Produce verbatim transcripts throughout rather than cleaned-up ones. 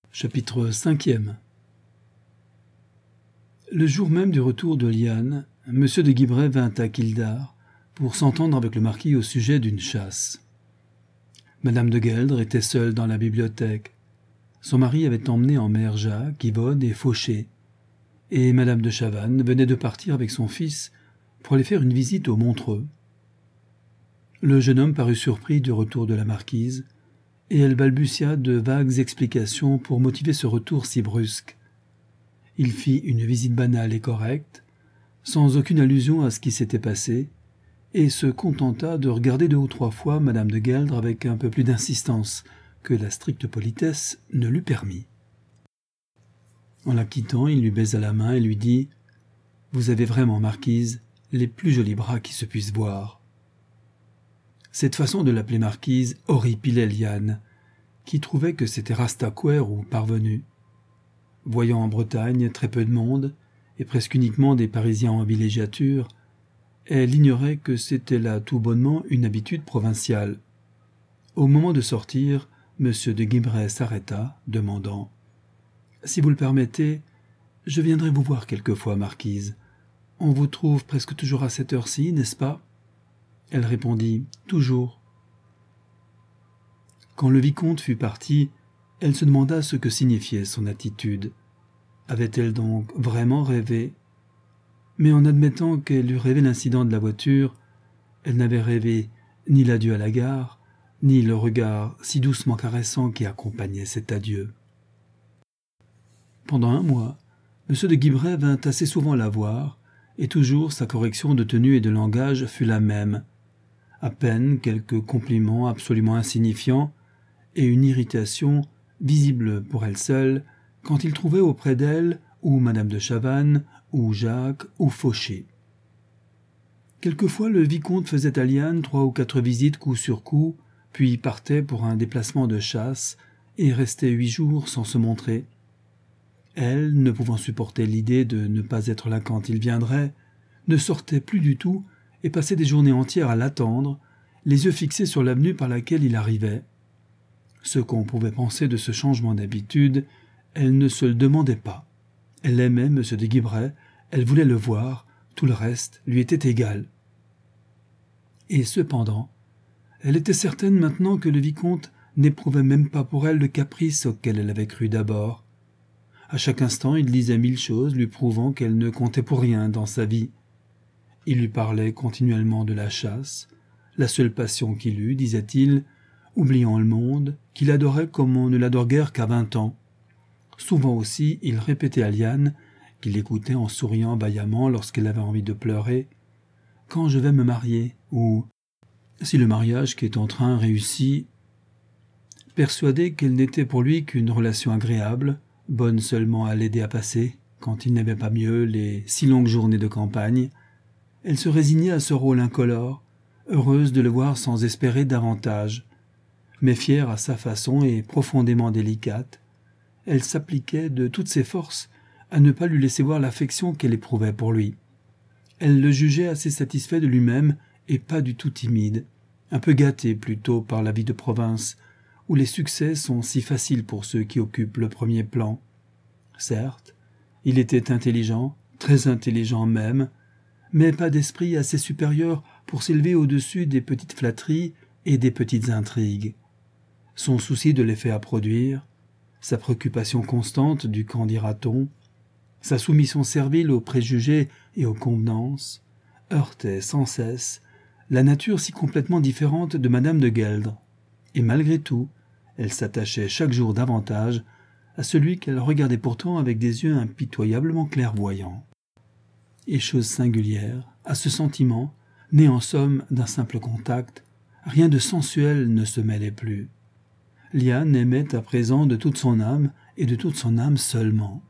Chapitre cinquième. Le jour même du retour de Liane, M. de Guibray vint à Kildare pour s'entendre avec le marquis au sujet d'une chasse. Madame de Gueldre était seule dans la bibliothèque. Son mari avait emmené en mer Jacques, Yvonne et Fauché, et Madame de Chavannes venait de partir avec son fils pour aller faire une visite au Montreux. Le jeune homme parut surpris du retour de la marquise, et elle balbutia de vagues explications pour motiver ce retour si brusque. Il fit une visite banale et correcte, sans aucune allusion à ce qui s'était passé, et se contenta de regarder deux ou trois fois Madame de Gueldre avec un peu plus d'insistance que la stricte politesse ne l'eût permis. En la quittant, il lui baisa la main et lui dit « Vous avez vraiment, marquise, les plus jolis bras qui se puissent voir. » Cette façon de l'appeler marquise horripilait Liane, qui trouvait que c'était Rastaquouère ou parvenu. Voyant en Bretagne très peu de monde, et presque uniquement des Parisiens en villégiature, elle ignorait que c'était là tout bonnement une habitude provinciale. Au moment de sortir, M. de Guibray s'arrêta, demandant « Si vous le permettez, je viendrai vous voir quelquefois, marquise. On vous trouve presque toujours à cette heure-ci, n'est-ce pas ?» Elle répondit « Toujours ». Quand le vicomte fut parti, elle se demanda ce que signifiait son attitude. Avait-elle donc vraiment rêvé? Mais en admettant qu'elle eût rêvé l'incident de la voiture, elle n'avait rêvé ni l'adieu à la gare, ni le regard si doucement caressant qui accompagnait cet adieu. Pendant un mois, M. de Guibray vint assez souvent la voir, et toujours sa correction de tenue et de langage fut la même. À peine quelques compliments absolument insignifiants et une irritation visible pour elle seule quand il trouvait auprès d'elle ou Madame de Chavannes, ou Jacques, ou Fauché. Quelquefois le vicomte faisait à Liane trois ou quatre visites coup sur coup, puis partait pour un déplacement de chasse et restait huit jours sans se montrer. Elle, ne pouvant supporter l'idée de ne pas être là quand il viendrait, ne sortait plus du tout et passait des journées entières à l'attendre, les yeux fixés sur l'avenue par laquelle il arrivait. Ce qu'on pouvait penser de ce changement d'habitude, elle ne se le demandait pas. Elle aimait M. de Guibray, elle voulait le voir, tout le reste lui était égal. Et cependant, elle était certaine maintenant que le vicomte n'éprouvait même pas pour elle le caprice auquel elle avait cru d'abord. À chaque instant, il disait mille choses lui prouvant qu'elle ne comptait pour rien dans sa vie. Il lui parlait continuellement de la chasse, la seule passion qu'il eût, disait-il, oubliant le monde, qu'il adorait comme on ne l'adore guère qu'à vingt ans. Souvent aussi, il répétait à Liane, qu'il écoutait en souriant vaillamment lorsqu'elle avait envie de pleurer, « Quand je vais me marier » ou « Si le mariage qui est en train réussit », persuadé qu'elle n'était pour lui qu'une relation agréable, bonne seulement à l'aider à passer, quand il n'avait pas mieux, les si longues journées de campagne. Elle se résignait à ce rôle incolore, heureuse de le voir sans espérer davantage. Mais fière à sa façon et profondément délicate, elle s'appliquait de toutes ses forces à ne pas lui laisser voir l'affection qu'elle éprouvait pour lui. Elle le jugeait assez satisfait de lui-même et pas du tout timide, un peu gâté plutôt par la vie de province, où les succès sont si faciles pour ceux qui occupent le premier plan. Certes, il était intelligent, très intelligent même, mais pas d'esprit assez supérieur pour s'élever au-dessus des petites flatteries et des petites intrigues. Son souci de l'effet à produire, sa préoccupation constante du qu'en dira-t-on, sa soumission servile aux préjugés et aux convenances, heurtaient sans cesse la nature si complètement différente de Madame de Gueldre, et malgré tout, elle s'attachait chaque jour davantage à celui qu'elle regardait pourtant avec des yeux impitoyablement clairvoyants. Et chose singulière, à ce sentiment, né en somme d'un simple contact, rien de sensuel ne se mêlait plus. Liane aimait à présent de toute son âme et de toute son âme seulement.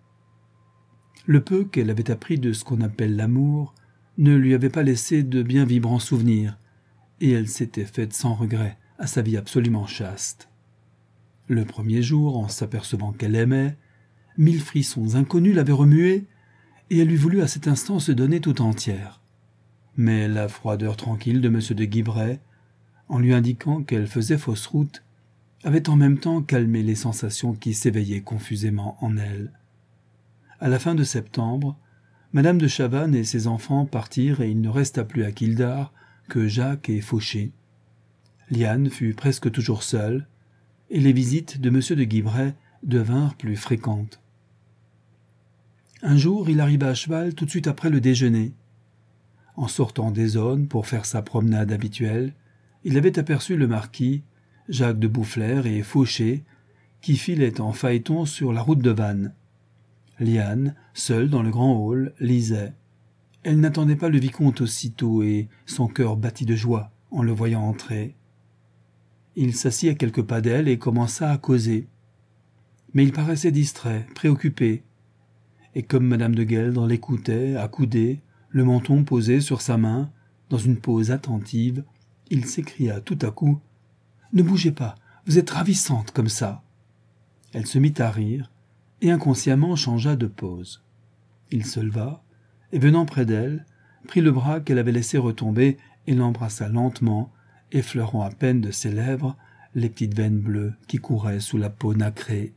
Le peu qu'elle avait appris de ce qu'on appelle l'amour ne lui avait pas laissé de bien vibrants souvenirs, et elle s'était faite sans regret à sa vie absolument chaste. Le premier jour, en s'apercevant qu'elle aimait, mille frissons inconnus l'avaient remuée, et elle eût voulu à cet instant se donner tout entière. Mais la froideur tranquille de M. de Guibray, en lui indiquant qu'elle faisait fausse route, avait en même temps calmé les sensations qui s'éveillaient confusément en elle. À la fin de septembre, Madame de Chavannes et ses enfants partirent et il ne resta plus à Kildare que Jacques et Fauché. Liane fut presque toujours seule, et les visites de Monsieur de Guibray devinrent plus fréquentes. Un jour, il arriva à cheval tout de suite après le déjeuner. En sortant des zones pour faire sa promenade habituelle, il avait aperçu le marquis, Jacques de Boufflers et Fauché, qui filaient en phaéton sur la route de Vannes. Liane, seule dans le grand hall, lisait. Elle n'attendait pas le vicomte aussitôt et son cœur battit de joie en le voyant entrer. Il s'assit à quelques pas d'elle et commença à causer. Mais il paraissait distrait, préoccupé. Et comme madame de Gueldre l'écoutait, accoudée, le menton posé sur sa main, dans une pose attentive, il s'écria tout à coup « Ne bougez pas, vous êtes ravissante comme ça !» Elle se mit à rire et inconsciemment changea de pose. Il se leva et, venant près d'elle, prit le bras qu'elle avait laissé retomber et l'embrassa lentement, effleurant à peine de ses lèvres les petites veines bleues qui couraient sous la peau nacrée.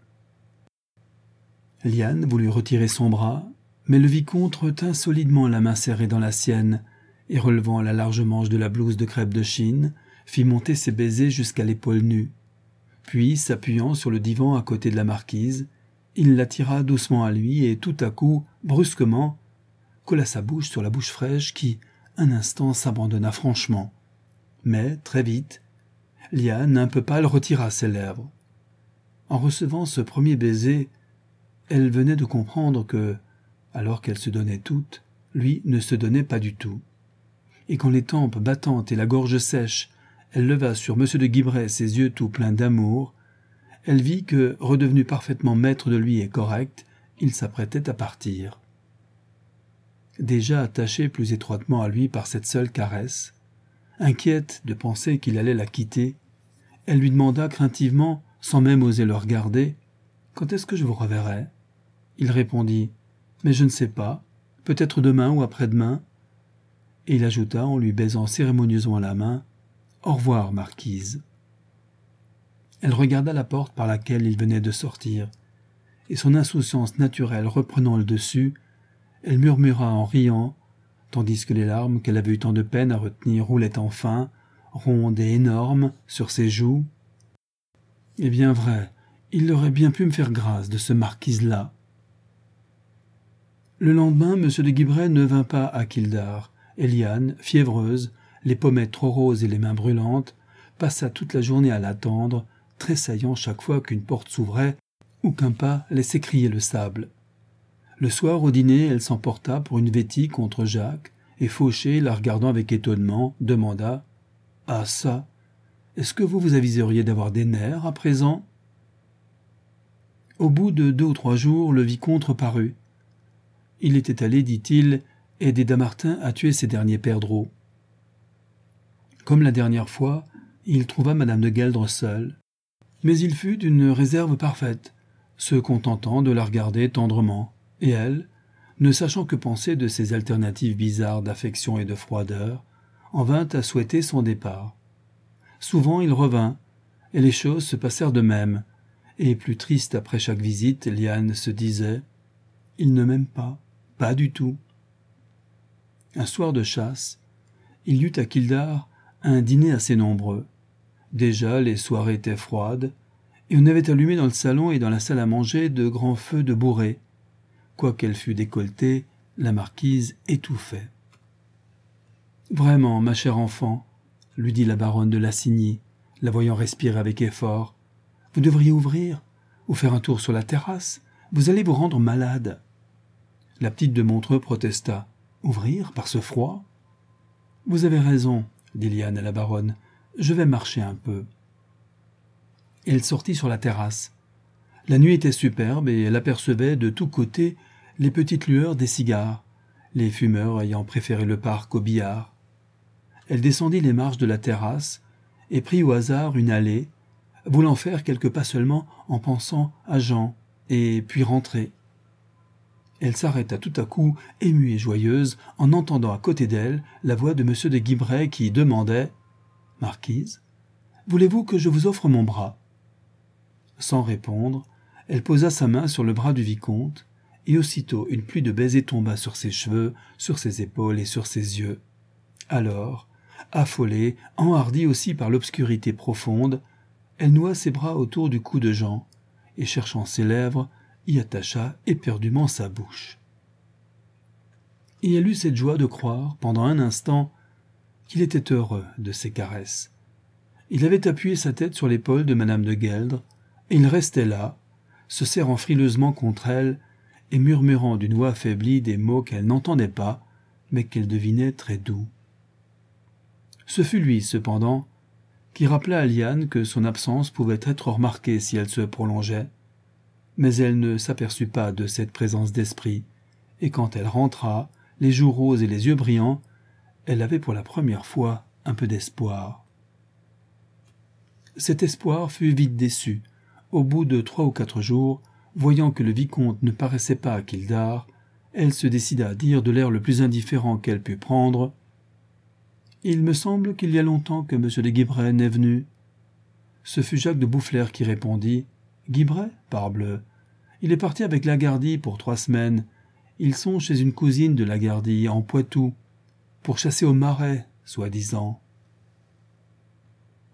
Liane voulut retirer son bras, mais le vicomte retint solidement la main serrée dans la sienne et, relevant la large manche de la blouse de crêpe de Chine, fit monter ses baisers jusqu'à l'épaule nue. Puis, s'appuyant sur le divan à côté de la marquise, il l'attira doucement à lui et tout à coup, brusquement, colla sa bouche sur la bouche fraîche qui, un instant, s'abandonna franchement. Mais, très vite, Liane, un peu pâle, retira ses lèvres. En recevant ce premier baiser, elle venait de comprendre que, alors qu'elle se donnait toute, lui ne se donnait pas du tout. Et quand les tempes battantes et la gorge sèche, elle leva sur Monsieur de Guibray ses yeux tout pleins d'amour, elle vit que, redevenu parfaitement maître de lui et correct, il s'apprêtait à partir. Déjà attachée plus étroitement à lui par cette seule caresse, inquiète de penser qu'il allait la quitter, elle lui demanda craintivement, sans même oser le regarder, « Quand est-ce que je vous reverrai ?» Il répondit « Mais je ne sais pas, peut-être demain ou après-demain. » Et il ajouta en lui baisant cérémonieusement la main « Au revoir, marquise. » Elle regarda la porte par laquelle il venait de sortir, et son insouciance naturelle reprenant le dessus, elle murmura en riant, tandis que les larmes qu'elle avait eu tant de peine à retenir roulaient enfin, rondes et énormes, sur ses joues. « Eh bien vrai, il aurait bien pu me faire grâce de ce marquise-là. » Le lendemain, M. de Guibray ne vint pas à Kildare, et Liane, fiévreuse, les pommettes trop roses et les mains brûlantes, passa toute la journée à l'attendre, tressaillant chaque fois qu'une porte s'ouvrait ou qu'un pas laissait crier le sable. Le soir, au dîner, elle s'emporta pour une vêtie contre Jacques, et Fauché, la regardant avec étonnement, demanda « Ah ça, est-ce que vous vous aviseriez d'avoir des nerfs à présent ?» Au bout de deux ou trois jours, le vicomte reparut. Il était allé, dit-il, aider Damartin à tuer ses derniers perdreaux. Comme la dernière fois, il trouva madame de Gueldre seule, mais il fut d'une réserve parfaite, se contentant de la regarder tendrement, et elle, ne sachant que penser de ces alternatives bizarres d'affection et de froideur, en vint à souhaiter son départ. Souvent il revint, et les choses se passèrent de même, et plus triste après chaque visite, Liane se disait « Il ne m'aime pas, pas du tout. » Un soir de chasse, il y eut à Kildare un dîner assez nombreux. Déjà les soirées étaient froides, et on avait allumé dans le salon et dans la salle à manger de grands feux de bourrée. Quoiqu'elle fût décolletée, la marquise étouffait. « Vraiment, ma chère enfant, » lui dit la baronne de Lassigny, la voyant respirer avec effort, « vous devriez ouvrir, ou faire un tour sur la terrasse, vous allez vous rendre malade. » La petite de Montreux protesta. « Ouvrir par ce froid ?»« Vous avez raison, » dit Liane à la baronne, « je vais marcher un peu. » Elle sortit sur la terrasse. La nuit était superbe et elle apercevait de tous côtés les petites lueurs des cigares, les fumeurs ayant préféré le parc au billard. Elle descendit les marches de la terrasse et prit au hasard une allée, voulant faire quelques pas seulement en pensant à Jean, et puis rentrer. Elle s'arrêta tout à coup, émue et joyeuse, en entendant à côté d'elle la voix de M. de Guibray qui demandait « Marquise, voulez-vous que je vous offre mon bras ?» Sans répondre, elle posa sa main sur le bras du vicomte, et aussitôt une pluie de baisers tomba sur ses cheveux, sur ses épaules et sur ses yeux. Alors, affolée, enhardie aussi par l'obscurité profonde, elle noua ses bras autour du cou de Jean, et cherchant ses lèvres, y attacha éperdument sa bouche. Et elle eut cette joie de croire, pendant un instant, qu'il était heureux de ces caresses. Il avait appuyé sa tête sur l'épaule de madame de Gueldre, et il restait là, se serrant frileusement contre elle, et murmurant d'une voix affaiblie des mots qu'elle n'entendait pas, mais qu'elle devinait très doux. Ce fut lui, cependant, qui rappela à Liane que son absence pouvait être remarquée si elle se prolongeait, mais elle ne s'aperçut pas de cette présence d'esprit, et quand elle rentra, les joues roses et les yeux brillants, elle avait pour la première fois un peu d'espoir. Cet espoir fut vite déçu. Au bout de trois ou quatre jours, voyant que le vicomte ne paraissait pas à Kildare, elle se décida à dire de l'air le plus indifférent qu'elle put prendre « Il me semble qu'il y a longtemps que M. de Guibray n'est venu. » Ce fut Jacques de Boufflers qui répondit « Guibray, parbleu. Il est parti avec Lagardy pour trois semaines. Ils sont chez une cousine de Lagardy, en Poitou, pour chasser au marais, soi-disant. »